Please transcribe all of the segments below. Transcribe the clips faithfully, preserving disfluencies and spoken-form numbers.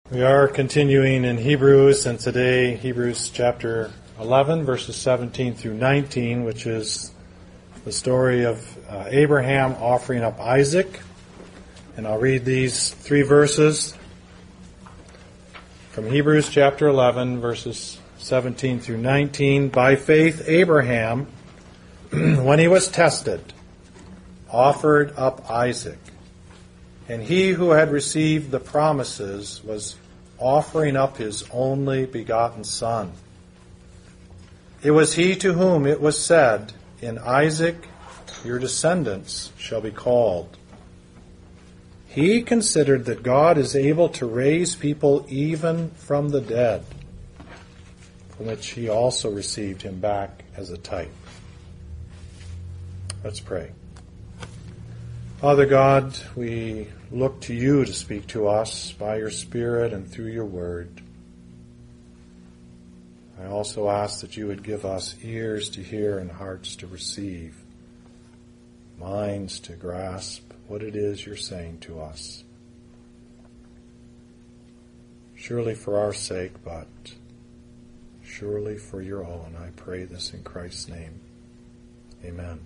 We are continuing in Hebrews, and today Hebrews chapter eleven, verses seventeen through nineteen, which is the story of uh, Abraham offering up Isaac. And I'll read these three verses from Hebrews chapter eleven, verses seventeen through nineteen. By faith, Abraham, when he was tested, offered up Isaac. And he who had received the promises was offering up his only begotten son. It was he to whom it was said, "In Isaac your descendants shall be called." He considered that God is able to raise people even from the dead, from which he also received him back as a type. Let's pray. Father God, we look to you to speak to us by your Spirit and through your word. I also ask that you would give us ears to hear and hearts to receive, minds to grasp what it is you're saying to us. Surely for our sake, but surely for your own, I pray this in Christ's name. Amen.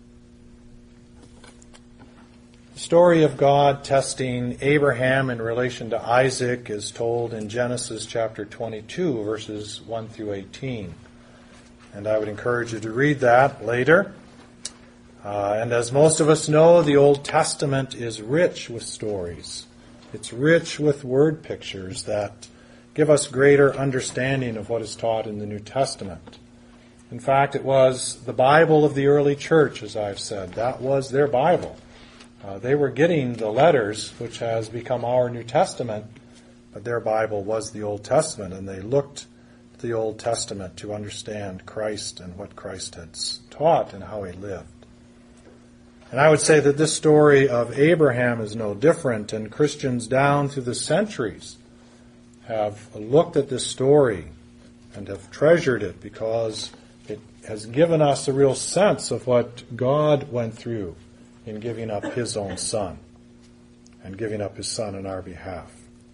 The story of God testing Abraham in relation to Isaac is told in Genesis chapter twenty-two, verses one through eighteen. And I would encourage you to read that later. Uh, and as most of us know, the Old Testament is rich with stories. It's rich with word pictures that give us greater understanding of what is taught in the New Testament. In fact, it was the Bible of the early church, as I've said. That was their Bible. Uh, they were getting the letters, which has become our New Testament, but their Bible was the Old Testament, and they looked to the Old Testament to understand Christ and what Christ had taught and how he lived. And I would say that this story of Abraham is no different, and Christians down through the centuries have looked at this story and have treasured it because it has given us a real sense of what God went through in giving up his own son and giving up his son on our behalf.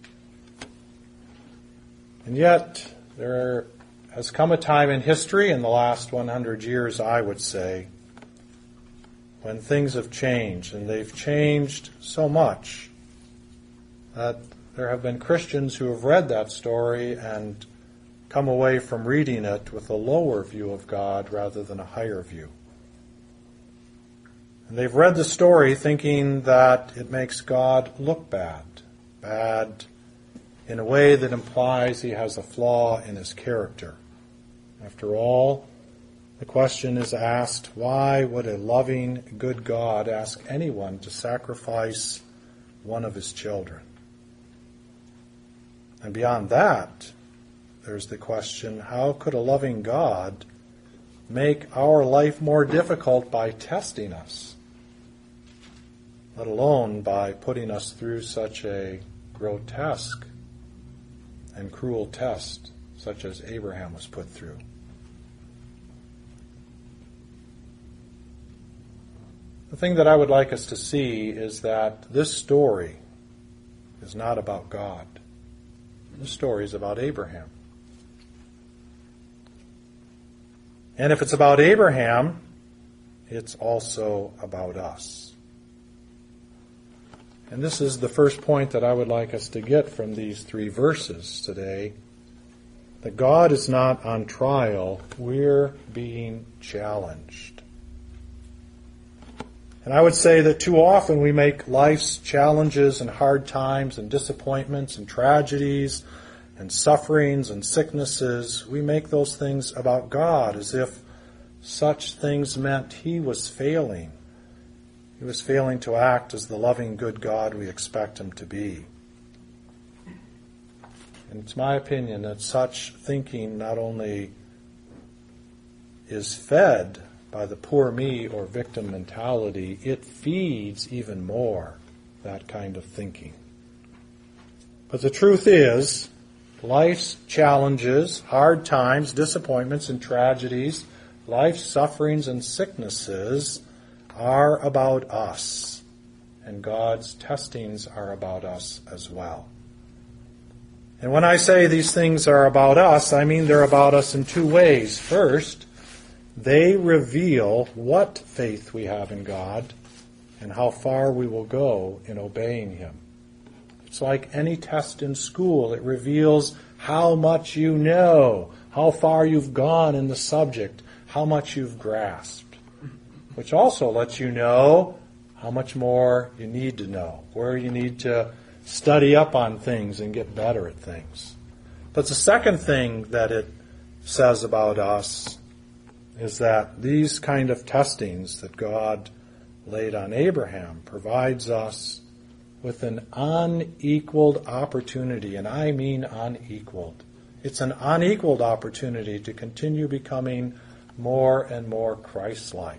And yet, there has come a time in history, in the last one hundred years, I would say, when things have changed, and they've changed so much that there have been Christians who have read that story and come away from reading it with a lower view of God rather than a higher view. And they've read the story thinking that it makes God look bad, bad in a way that implies he has a flaw in his character. After all, the question is asked, why would a loving, good God ask anyone to sacrifice one of his children? And beyond that, there's the question, how could a loving God make our life more difficult by testing us, let alone by putting us through such a grotesque and cruel test, such as Abraham was put through? The thing that I would like us to see is that this story is not about God. This story is about Abraham. And if it's about Abraham, it's also about us. And this is the first point that I would like us to get from these three verses today. That God is not on trial, we're being challenged. And I would say that too often we make life's challenges and hard times and disappointments and tragedies and sufferings and sicknesses, we make those things about God as if such things meant he was failing. He was failing to act as the loving, good God we expect him to be. And it's my opinion that such thinking not only is fed by the poor me or victim mentality, it feeds even more that kind of thinking. But the truth is, life's challenges, hard times, disappointments and tragedies, life's sufferings and sicknesses are about us, and God's testings are about us as well. And when I say these things are about us, I mean they're about us in two ways. First, they reveal what faith we have in God and how far we will go in obeying Him. It's like any test in school. It reveals how much you know, how far you've gone in the subject, how much you've grasped, which also lets you know how much more you need to know, where you need to study up on things and get better at things. But the second thing that it says about us is that these kind of testings that God laid on Abraham provides us with an unequaled opportunity, and I mean unequaled. It's an unequaled opportunity to continue becoming more and more Christ-like.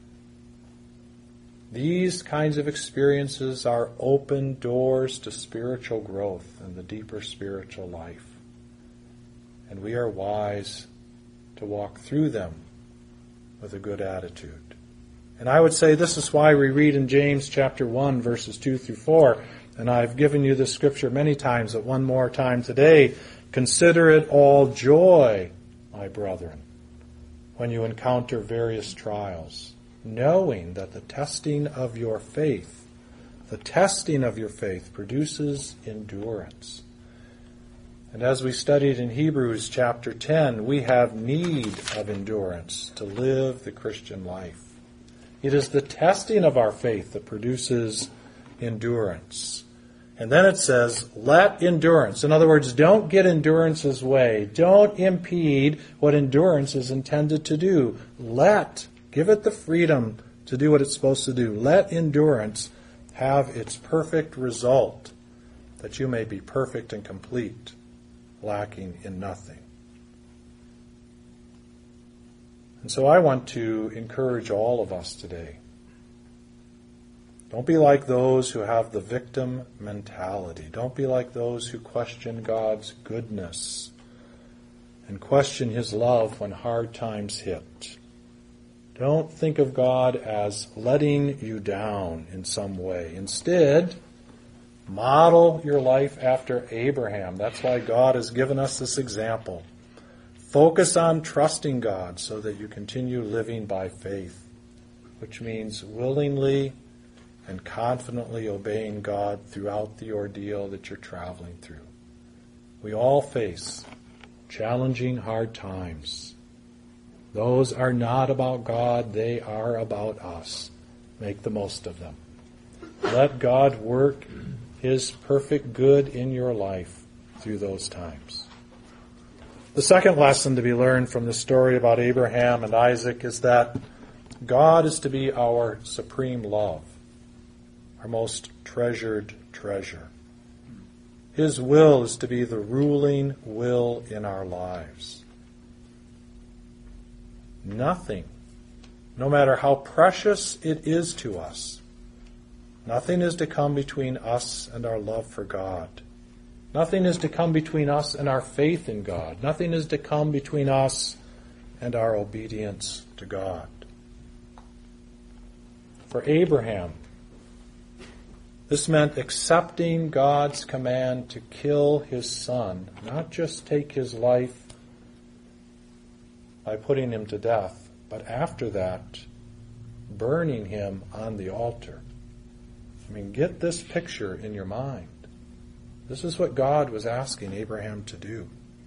These kinds of experiences are open doors to spiritual growth and the deeper spiritual life. And we are wise to walk through them with a good attitude. And I would say this is why we read in James chapter one, verses two through four, and I've given you this scripture many times, but one more time today. Consider it all joy, my brethren, when you encounter various trials, knowing that the testing of your faith, the testing of your faith produces endurance. And as we studied in Hebrews chapter ten, we have need of endurance to live the Christian life. It is the testing of our faith that produces endurance. And then it says, let endurance. In other words, don't get endurance's way. Don't impede what endurance is intended to do. Let, give it the freedom to do what it's supposed to do. Let endurance have its perfect result, that you may be perfect and complete, lacking in nothing. And so I want to encourage all of us today. Don't be like those who have the victim mentality. Don't be like those who question God's goodness and question His love when hard times hit. Don't think of God as letting you down in some way. Instead, model your life after Abraham. That's why God has given us this example. Focus on trusting God so that you continue living by faith, which means willingly and confidently obeying God throughout the ordeal that you're traveling through. We all face challenging, hard times. Those are not about God, they are about us. Make the most of them. Let God work His perfect good in your life through those times. The second lesson to be learned from the story about Abraham and Isaac is that God is to be our supreme love, our most treasured treasure. His will is to be the ruling will in our lives. Nothing, no matter how precious it is to us, nothing is to come between us and our love for God. Nothing is to come between us and our faith in God. Nothing is to come between us and our obedience to God. For Abraham, this meant accepting God's command to kill his son, not just take his life by putting him to death, but after that, burning him on the altar. I mean, get this picture in your mind. This is what God was asking Abraham to do.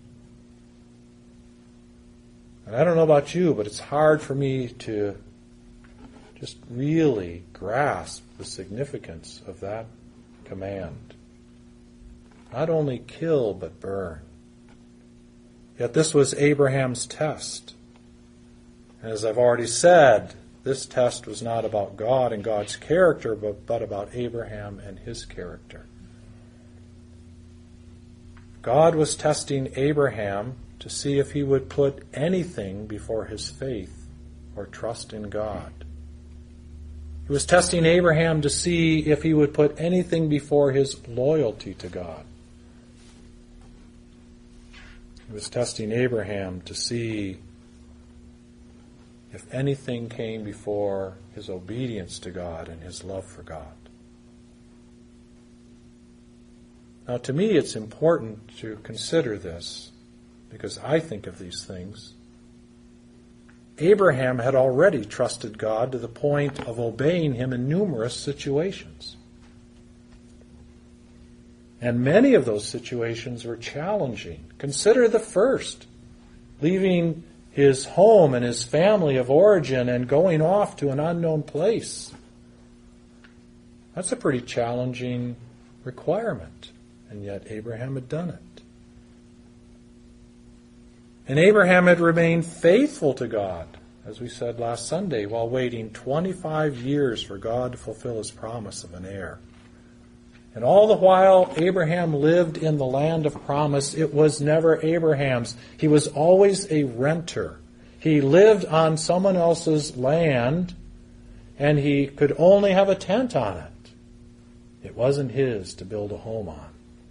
And I don't know about you, but it's hard for me to just really grasp the significance of that command. Not only kill, but burn. Yet this was Abraham's test. And as I've already said, this test was not about God and God's character, but, but about Abraham and his character. God was testing Abraham to see if he would put anything before his faith or trust in God. He was testing Abraham to see if he would put anything before his loyalty to God. He was testing Abraham to see if anything came before his obedience to God and his love for God. Now, to me, it's important to consider this, because I think of these things. Abraham had already trusted God to the point of obeying him in numerous situations. And many of those situations were challenging. Consider the first, leaving his home and his family of origin and going off to an unknown place. That's a pretty challenging requirement, and yet Abraham had done it. And Abraham had remained faithful to God, as we said last Sunday, while waiting twenty-five years for God to fulfill his promise of an heir. And all the while Abraham lived in the land of promise, it was never Abraham's. He was always a renter. He lived on someone else's land, and he could only have a tent on it. It wasn't his to build a home on.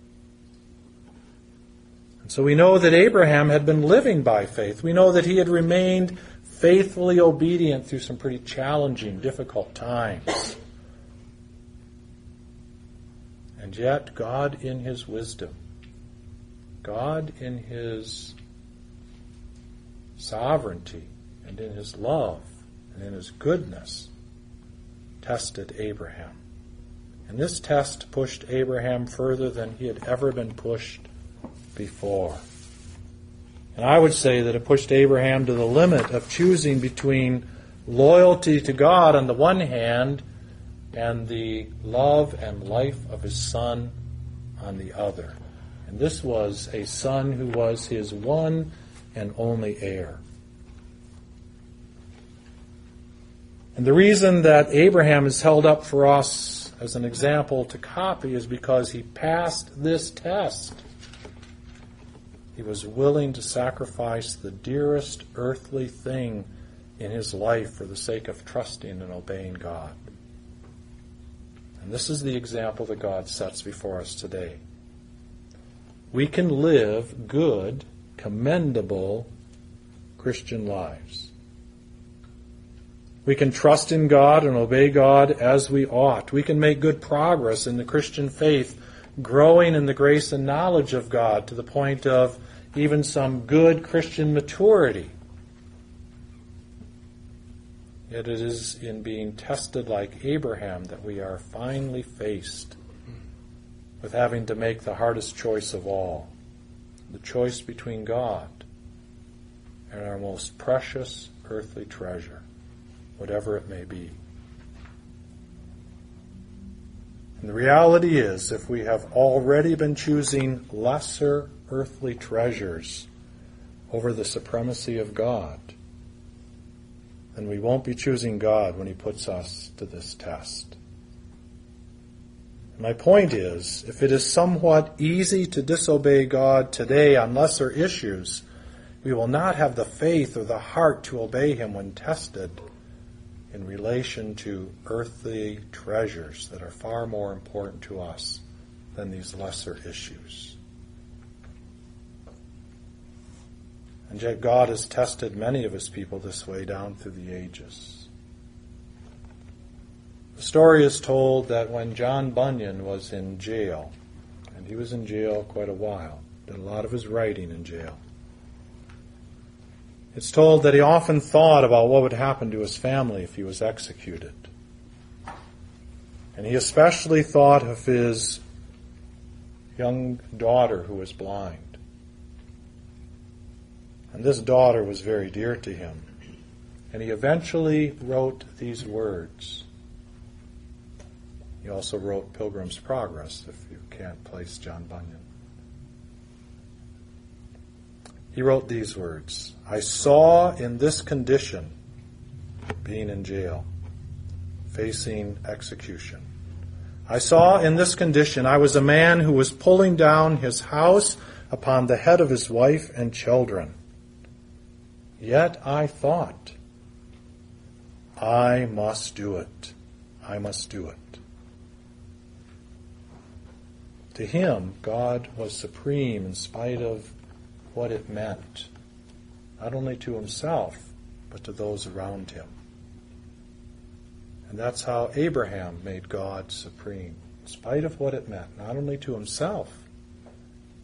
And so we know that Abraham had been living by faith. We know that he had remained faithfully obedient through some pretty challenging, difficult times. And yet, God in his wisdom, God in his sovereignty, and in his love, and in his goodness, tested Abraham. And this test pushed Abraham further than he had ever been pushed before. And I would say that it pushed Abraham to the limit of choosing between loyalty to God on the one hand and the love and life of his son on the other. And this was a son who was his one and only heir. And the reason that Abraham is held up for us as an example to copy is because he passed this test. He was willing to sacrifice the dearest earthly thing in his life for the sake of trusting and obeying God. And this is the example that God sets before us today. We can live good, commendable Christian lives. We can trust in God and obey God as we ought. We can make good progress in the Christian faith, growing in the grace and knowledge of God to the point of even some good Christian maturity. Yet it is in being tested like Abraham that we are finally faced with having to make the hardest choice of all, the choice between God and our most precious earthly treasure, whatever it may be. And the reality is, if we have already been choosing lesser earthly treasures over the supremacy of God, then we won't be choosing God when he puts us to this test. My point is, if it is somewhat easy to disobey God today on lesser issues, we will not have the faith or the heart to obey him when tested in relation to earthly treasures that are far more important to us than these lesser issues. And yet God has tested many of his people this way down through the ages. The story is told that when John Bunyan was in jail, and he was in jail quite a while, did a lot of his writing in jail, it's told that he often thought about what would happen to his family if he was executed. And he especially thought of his young daughter who was blind. And this daughter was very dear to him. And he eventually wrote these words. He also wrote Pilgrim's Progress, if you can't place John Bunyan. He wrote these words: I saw in this condition, being in jail, facing execution, I saw in this condition I was a man who was pulling down his house upon the head of his wife and children. Yet I thought, I must do it. I must do it. To him, God was supreme in spite of what it meant, not only to himself, but to those around him. And that's how Abraham made God supreme, in spite of what it meant, not only to himself,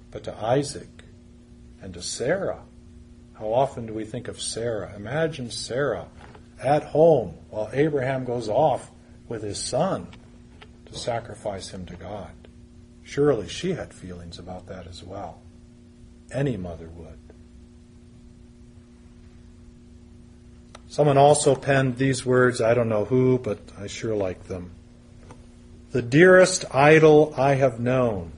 but to Isaac and to Sarah. How often do we think of Sarah? Imagine Sarah at home while Abraham goes off with his son to sacrifice him to God. Surely she had feelings about that as well. Any mother would. Someone also penned these words, I don't know who, but I sure like them. The dearest idol I have known,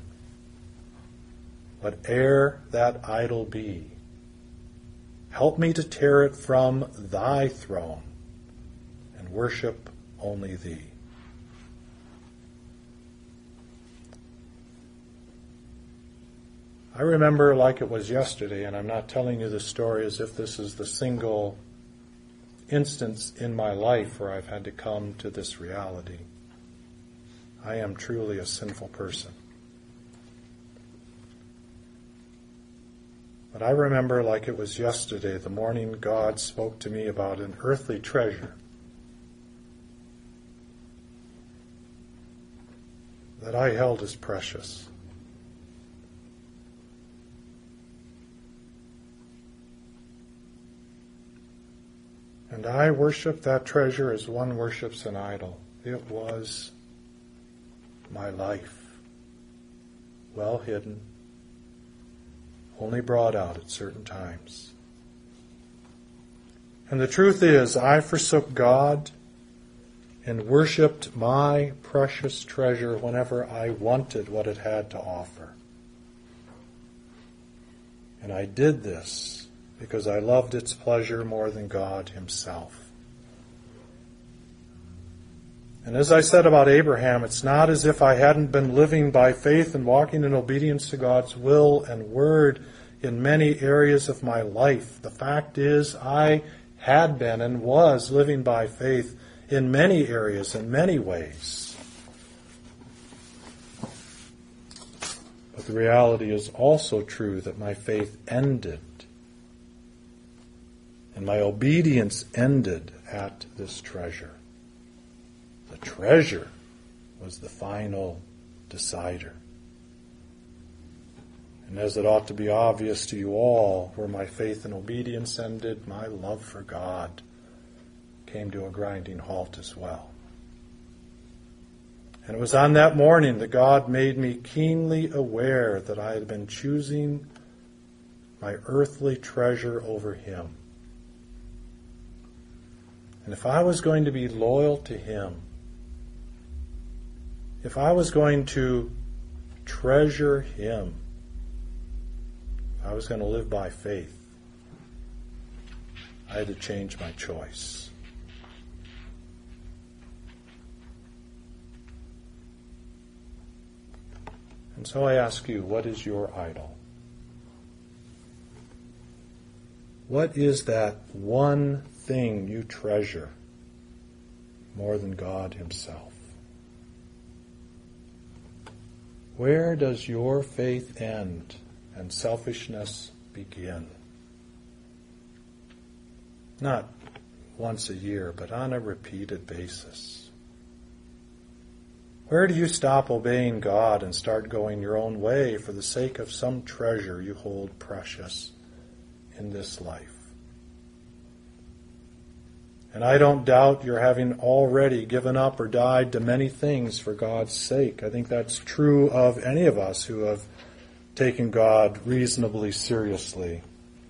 whate'er that idol be, help me to tear it from thy throne and worship only thee. I remember like it was yesterday, and I'm not telling you this story as if this is the single instance in my life where I've had to come to this reality. I am truly a sinful person. But I remember like it was yesterday, the morning God spoke to me about an earthly treasure that I held as precious. And I worshiped that treasure as one worships an idol. It was my life, well hidden, only brought out at certain times. And the truth is, I forsook God and worshipped my precious treasure whenever I wanted what it had to offer. And I did this because I loved its pleasure more than God himself. And as I said about Abraham, it's not as if I hadn't been living by faith and walking in obedience to God's will and word in many areas of my life. The fact is, I had been and was living by faith in many areas, in many ways. But the reality is also true that my faith ended. And my obedience ended at this treasure. The treasure was the final decider. And as it ought to be obvious to you all, where my faith and obedience ended, my love for God came to a grinding halt as well. And it was on that morning that God made me keenly aware that I had been choosing my earthly treasure over him. And if I was going to be loyal to him, if I was going to treasure him, if I was going to live by faith, I had to change my choice. And so I ask you, what is your idol? What is that one thing you treasure more than God himself? Where does your faith end and selfishness begin? Not once a year, but on a repeated basis. Where do you stop obeying God and start going your own way for the sake of some treasure you hold precious in this life? And I don't doubt you're having already given up or died to many things for God's sake. I think that's true of any of us who have taken God reasonably seriously.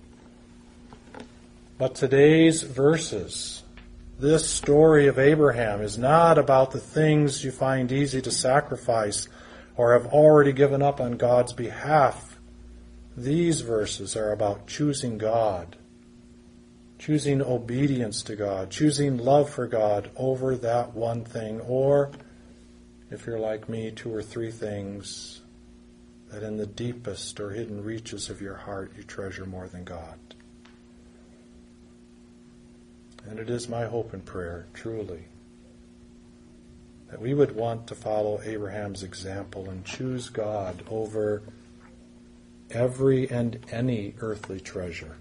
But today's verses, this story of Abraham, is not about the things you find easy to sacrifice or have already given up on God's behalf. These verses are about choosing God. Choosing obedience to God, choosing love for God over that one thing, or, if you're like me, two or three things that in the deepest or hidden reaches of your heart you treasure more than God. And it is my hope and prayer, truly, that we would want to follow Abraham's example and choose God over every and any earthly treasure.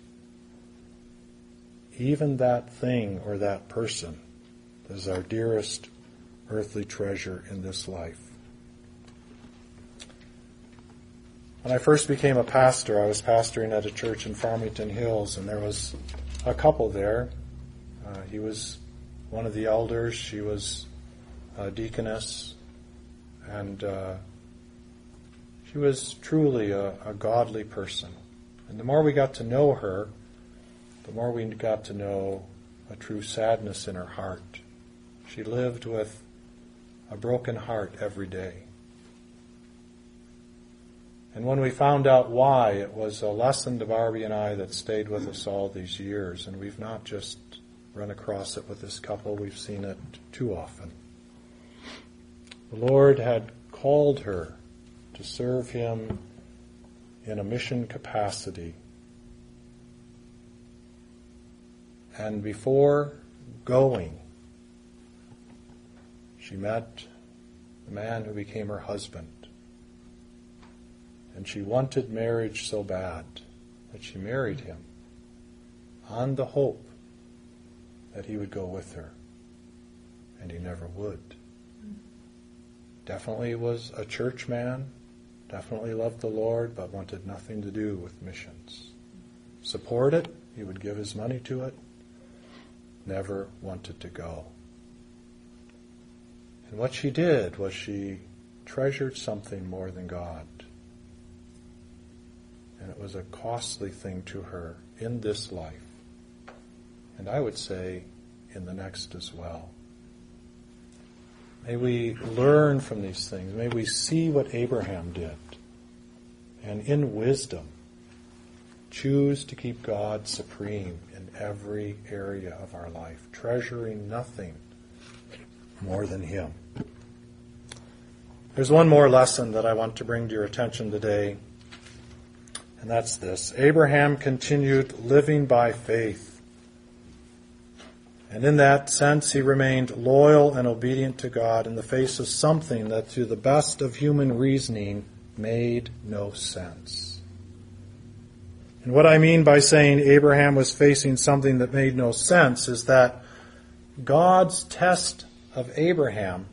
Even that thing or that person is our dearest earthly treasure in this life. When I first became a pastor, I was pastoring at a church in Farmington Hills, and there was a couple there. Uh, he was one of the elders. She was a deaconess. And uh, she was truly a, a godly person. And the more we got to know her, the more we got to know a true sadness in her heart. She lived with a broken heart every day. And when we found out why, it was a lesson to Barbie and I that stayed with us all these years. And we've not just run across it with this couple, we've seen it too often. The Lord had called her to serve Him in a mission capacity. And before going, she met the man who became her husband. And she wanted marriage so bad that she married him on the hope that he would go with her. And he never would. Definitely was a church man, definitely loved the Lord, but wanted nothing to do with missions. Support it, he would give his money to it, never wanted to go. And what she did was she treasured something more than God. And it was a costly thing to her in this life. And I would say in the next as well. May we learn from these things. May we see what Abraham did. And in wisdom, choose to keep God supreme in every area of our life, treasuring nothing more than Him. There's one more lesson that I want to bring to your attention today. And that's this. Abraham continued living by faith. And in that sense, he remained loyal and obedient to God in the face of something that, to the best of human reasoning, made no sense. And what I mean by saying Abraham was facing something that made no sense is that God's test of Abraham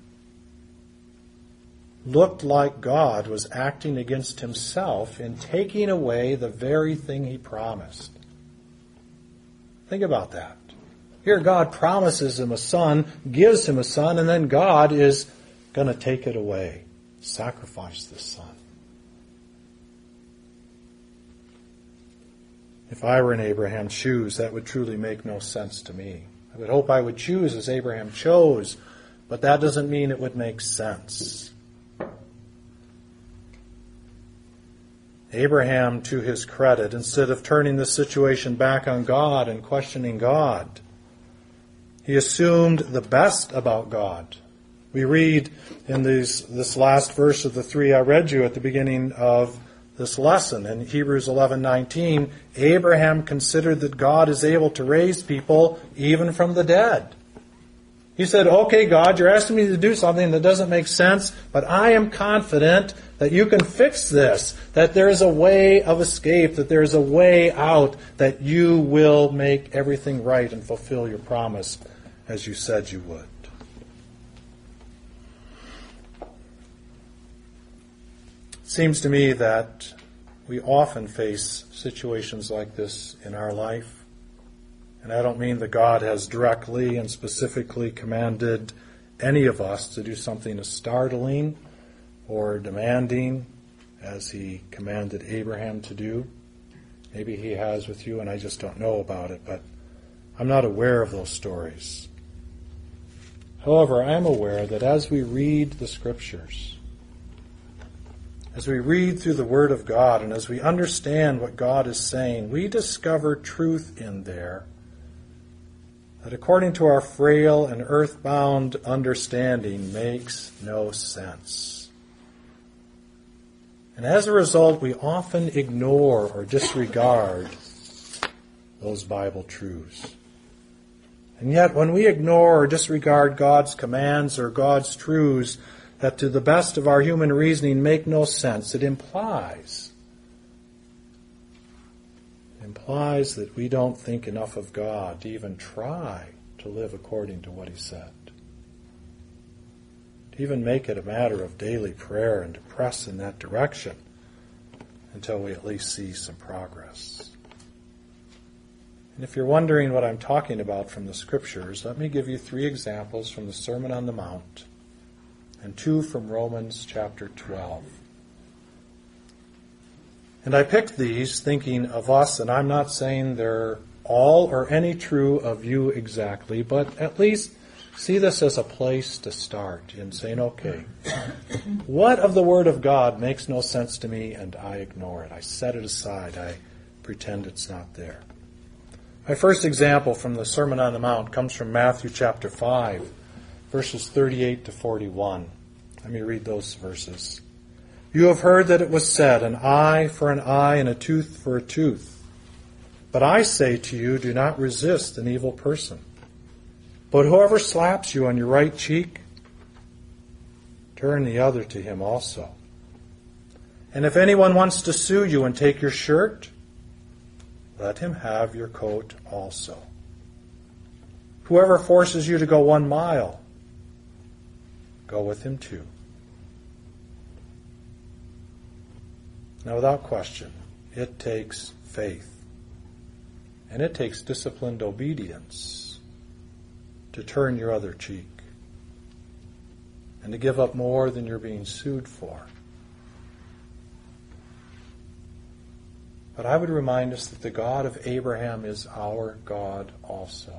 looked like God was acting against Himself in taking away the very thing He promised. Think about that. Here God promises him a son, gives him a son, and then God is going to take it away. Sacrifice the son. If I were in Abraham's shoes, that would truly make no sense to me. I would hope I would choose as Abraham chose, but that doesn't mean it would make sense. Abraham, to his credit, instead of turning the situation back on God and questioning God, he assumed the best about God. We read in these, this last verse of the three I read you at the beginning of this lesson in Hebrews eleven nineteen, Abraham considered that God is able to raise people even from the dead. He said, okay, God, you're asking me to do something that doesn't make sense, but I am confident that you can fix this, that there is a way of escape, that there is a way out, that you will make everything right and fulfill your promise as you said you would. It seems to me that we often face situations like this in our life. And I don't mean that God has directly and specifically commanded any of us to do something as startling or demanding as He commanded Abraham to do. Maybe He has with you and I just don't know about it, but I'm not aware of those stories. However, I am aware that as we read the Scriptures, as we read through the Word of God, and as we understand what God is saying, we discover truth in there that, according to our frail and earthbound understanding, makes no sense. And as a result, we often ignore or disregard those Bible truths. And yet, when we ignore or disregard God's commands or God's truths that, to the best of our human reasoning, make no sense, it implies implies that we don't think enough of God to even try to live according to what He said. To even make it a matter of daily prayer and to press in that direction. until we at least see some progress. And if you're wondering what I'm talking about from the Scriptures, let me give you three examples from the Sermon on the Mount and two from Romans chapter twelve. And I picked these thinking of us, and I'm not saying they're all or any true of you exactly, but at least see this as a place to start in saying, okay, what of the Word of God makes no sense to me and I ignore it? I set it aside. I pretend it's not there. My first example from the Sermon on the Mount comes from Matthew chapter five, verses thirty-eight to forty-one. Let me read those verses. You have heard that it was said, an eye for an eye and a tooth for a tooth. But I say to you, do not resist an evil person. But whoever slaps you on your right cheek, turn the other to him also. And if anyone wants to sue you and take your shirt, let him have your coat also. Whoever forces you to go one mile, go with him two. Now, without question, it takes faith. And it takes disciplined obedience to turn your other cheek and to give up more than you're being sued for. But I would remind us that the God of Abraham is our God also.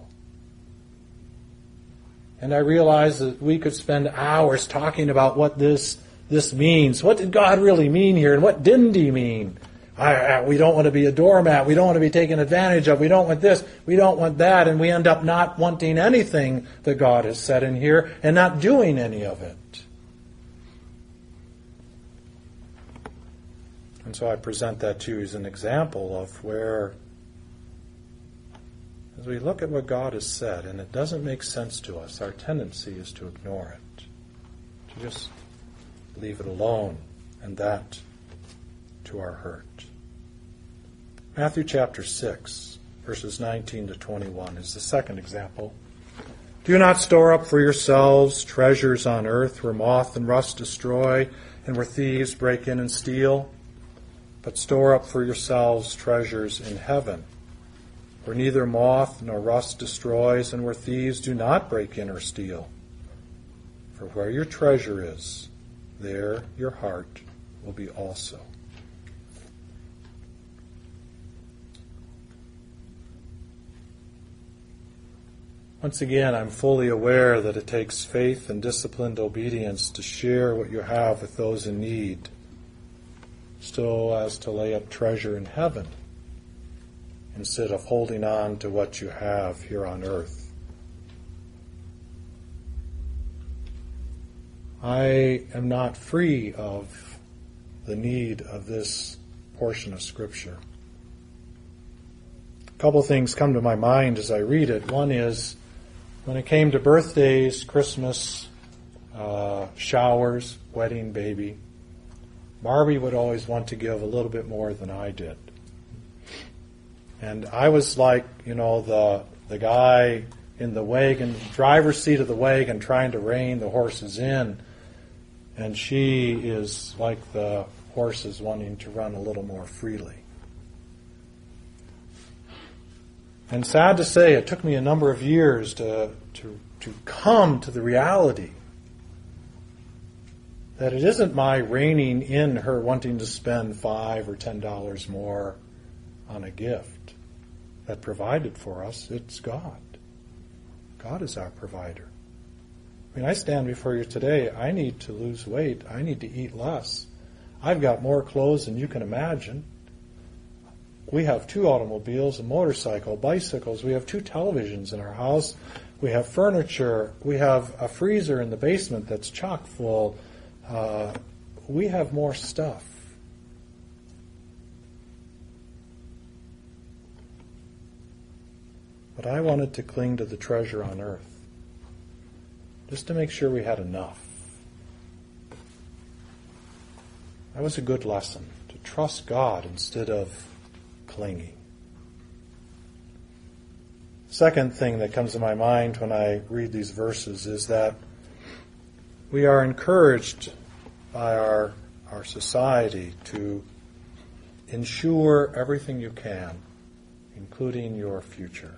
And I realize that we could spend hours talking about what this, this means. What did God really mean here, and what didn't he mean? I, I, we don't want to be a doormat. We don't want to be taken advantage of. We don't want this. We don't want that. And we end up not wanting anything that God has said in here and not doing any of it. And so I present that to you as an example of where, as we look at what God has said and it doesn't make sense to us, our tendency is to ignore it, to just leave it alone, and that to our hurt. Matthew chapter six, verses nineteen to twenty-one is the second example. Do not store up for yourselves treasures on earth where moth and rust destroy and where thieves break in and steal, but store up for yourselves treasures in heaven, where neither moth nor rust destroys and where thieves do not break in or steal. For where your treasure is, there your heart will be also. Once again, I'm fully aware that it takes faith and disciplined obedience to share what you have with those in need, so as to lay up treasure in heaven instead of holding on to what you have here on earth. I am not free of the need of this portion of Scripture. A couple things come to my mind as I read it. One is, when it came to birthdays, Christmas, uh, showers, wedding, baby, Barbie would always want to give a little bit more than I did. And I was like, you know, the the guy in the wagon, driver's seat of the wagon, trying to rein the horses in. And she is like the horses wanting to run a little more freely. And sad to say, it took me a number of years to to to come to the reality that it isn't my reining in her wanting to spend five or ten dollars more on a gift that provided for us. It's God. God is our provider. I mean, I stand before you today. I need to lose weight. I need to eat less. I've got more clothes than you can imagine. We have two automobiles, a motorcycle, bicycles. We have two televisions in our house. We have furniture. We have a freezer in the basement that's chock full. Uh, we have more stuff. But I wanted to cling to the treasure on earth, just to make sure we had enough. That was a good lesson, to trust God instead of clinging. Second thing that comes to my mind when I read these verses is that we are encouraged by our our society to ensure everything you can, including your future.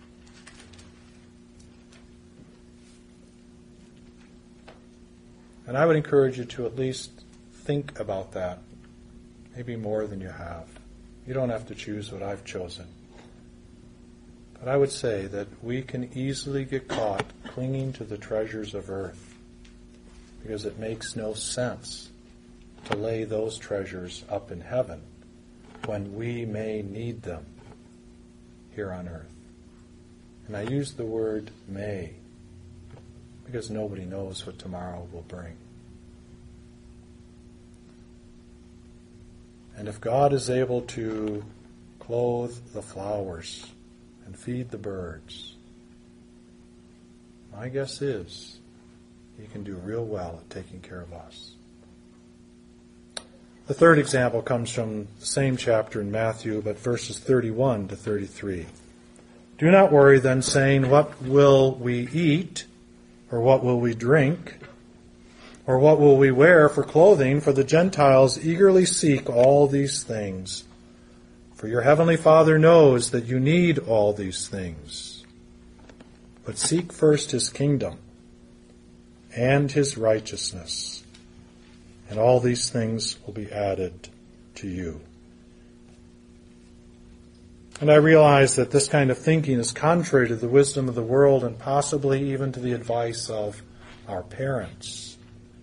And I would encourage you to at least think about that, maybe more than you have. You don't have to choose what I've chosen. But I would say that we can easily get caught clinging to the treasures of earth because it makes no sense to lay those treasures up in heaven when we may need them here on earth. And I use the word may because nobody knows what tomorrow will bring. And if God is able to clothe the flowers and feed the birds, my guess is He can do real well at taking care of us. The third example comes from the same chapter in Matthew, but verses thirty-one to thirty-three. Do not worry then, saying, what will we eat, or what will we drink, or what will we wear for clothing? For the Gentiles eagerly seek all these things. For your heavenly Father knows that you need all these things. But seek first His kingdom and His righteousness, and all these things will be added to you. And I realize that this kind of thinking is contrary to the wisdom of the world and possibly even to the advice of our parents.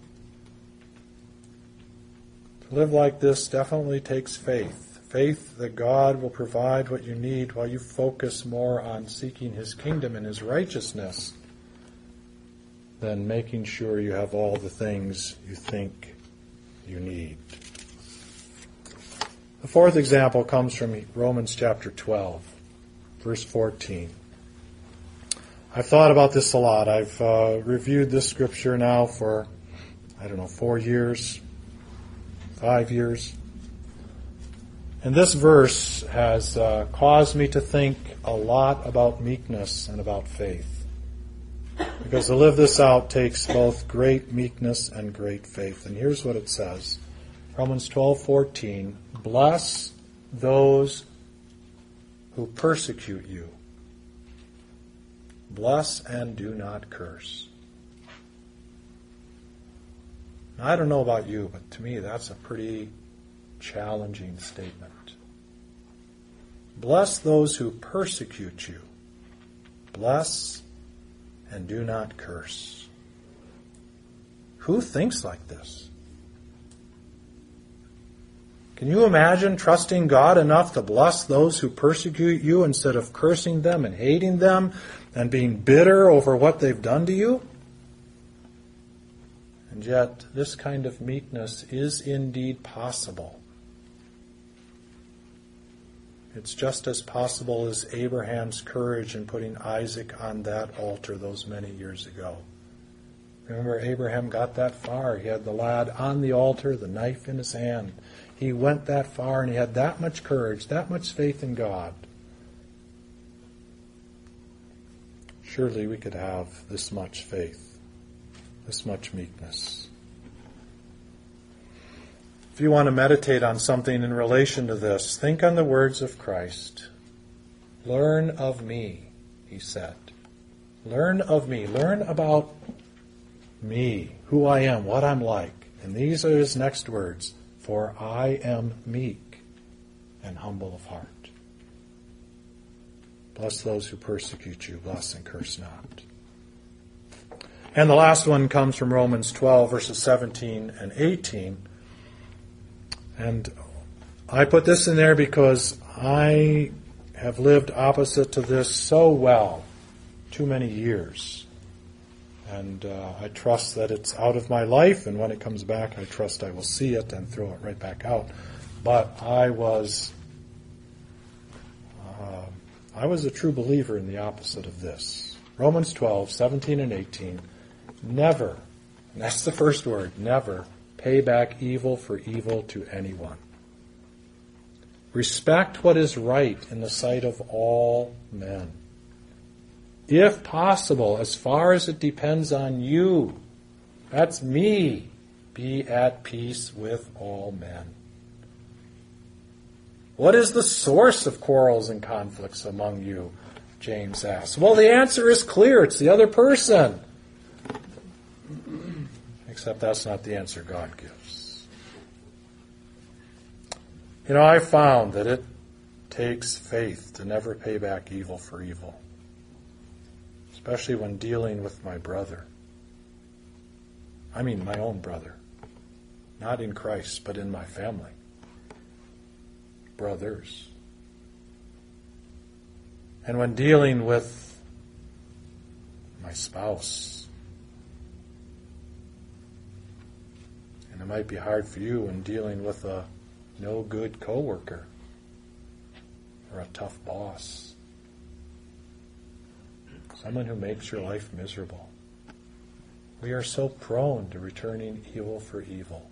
To live like this definitely takes faith. Faith that God will provide what you need while you focus more on seeking His kingdom and His righteousness than making sure you have all the things you think you need. The fourth example comes from Romans chapter twelve, verse fourteen. I've thought about this a lot. I've uh, reviewed this scripture now for, I don't know, four years, five years. And this verse has uh, caused me to think a lot about meekness and about faith. Because to live this out takes both great meekness and great faith. And here's what it says. Romans twelve fourteen. Bless those who persecute you. Bless and do not curse. Now, I don't know about you, but to me that's a pretty challenging statement. Bless those who persecute you. Bless and do not curse. Who thinks like this? Can you imagine trusting God enough to bless those who persecute you instead of cursing them and hating them and being bitter over what they've done to you? And yet, this kind of meekness is indeed possible. It's just as possible as Abraham's courage in putting Isaac on that altar those many years ago. Remember, Abraham got that far. He had the lad on the altar, the knife in his hand. He went that far and he had that much courage, that much faith in God. Surely we could have this much faith, this much meekness. If you want to meditate on something in relation to this, think on the words of Christ. Learn of me, He said. Learn of me. Learn about me, who I am, what I'm like. And these are His next words. For I am meek and humble of heart. Bless those who persecute you. Bless and curse not. And the last one comes from Romans twelve, verses seventeen and eighteen. And I put this in there because I have lived opposite to this so well, too many years. And uh, I trust that it's out of my life, and when it comes back, I trust I will see it and throw it right back out. But I was, uh, I was a true believer in the opposite of this. Romans twelve, seventeen and eighteen. Never, and that's the first word, never pay back evil for evil to anyone. Respect what is right in the sight of all men. If possible, as far as it depends on you, that's me, be at peace with all men. What is the source of quarrels and conflicts among you? James asks. Well, the answer is clear. It's the other person. Except that's not the answer God gives. You know, I found that it takes faith to never pay back evil for evil, especially when dealing with my brother. I mean my own brother. Not in Christ, but in my family. Brothers. And when dealing with my spouse. And it might be hard for you when dealing with a no good coworker or a tough boss. Someone who makes your life miserable. We are so prone to returning evil for evil.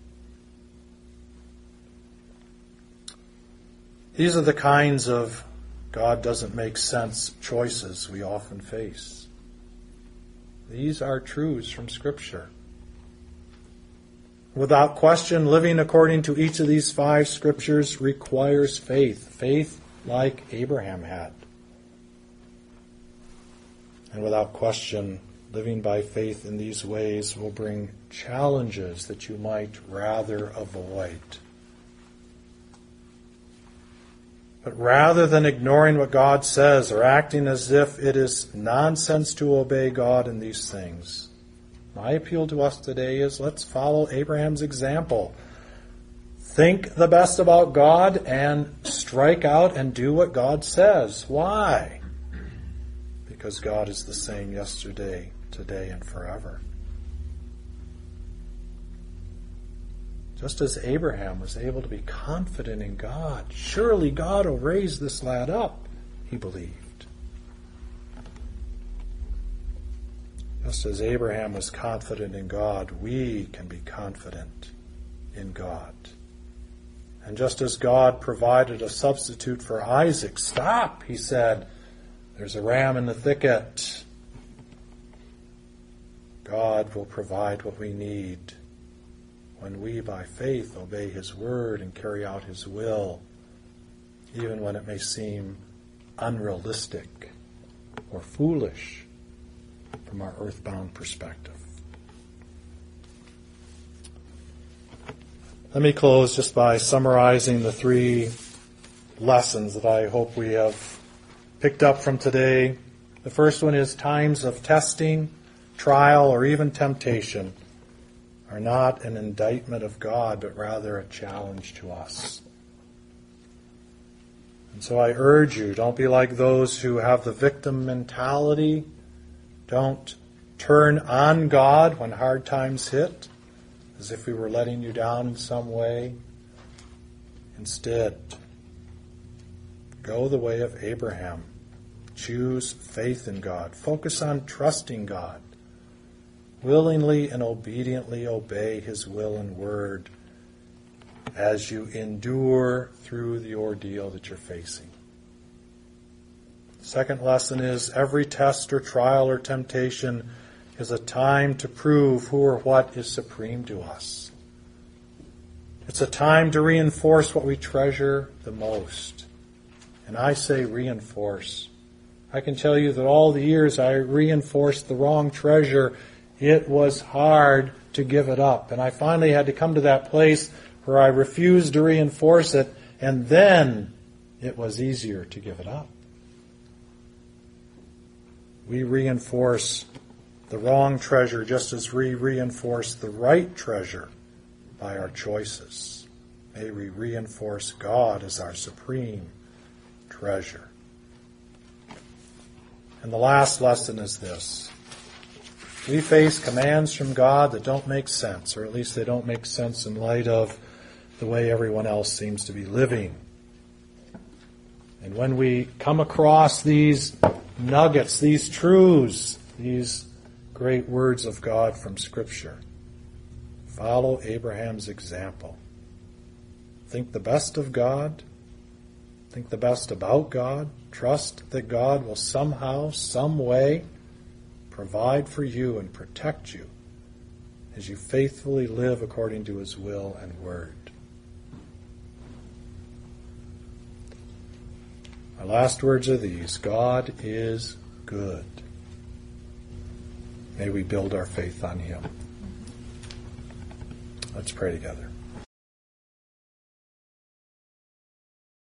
These are the kinds of God doesn't make sense choices we often face. These are truths from Scripture. Without question, living according to each of these five Scriptures requires faith. Faith like Abraham had. And without question, living by faith in these ways will bring challenges that you might rather avoid. But rather than ignoring what God says or acting as if it is nonsense to obey God in these things, my appeal to us today is let's follow Abraham's example. Think the best about God and strike out and do what God says. Why? Because God is the same yesterday, today, and forever. Just as Abraham was able to be confident in God, surely God will raise this lad up, he believed. Just as Abraham was confident in God, we can be confident in God. And just as God provided a substitute for Isaac, stop, he said, there's a ram in the thicket. God will provide what we need when we, by faith, obey His word and carry out His will, even when it may seem unrealistic or foolish from our earthbound perspective. Let me close just by summarizing the three lessons that I hope we have picked up from today. The first one is times of testing, trial, or even temptation are not an indictment of God, but rather a challenge to us. And so I urge you, don't be like those who have the victim mentality. Don't turn on God when hard times hit, as if we were letting you down in some way. Instead, go the way of Abraham. Choose faith in God. Focus on trusting God. Willingly and obediently obey His will and word as you endure through the ordeal that you're facing. The second lesson is every test or trial or temptation is a time to prove who or what is supreme to us. It's a time to reinforce what we treasure the most. And I say reinforce. I can tell you that all the years I reinforced the wrong treasure, it was hard to give it up. And I finally had to come to that place where I refused to reinforce it, and then it was easier to give it up. We reinforce the wrong treasure just as we reinforce the right treasure by our choices. May we reinforce God as our supreme treasure. And the last lesson is this. We face commands from God that don't make sense, or at least they don't make sense in light of the way everyone else seems to be living. And when we come across these nuggets, these truths, these great words of God from Scripture, follow Abraham's example. Think the best of God. Think the best about God. Trust that God will somehow, some way, provide for you and protect you as you faithfully live according to His will and word. My last words are these: God is good. May we build our faith on Him. Let's pray together.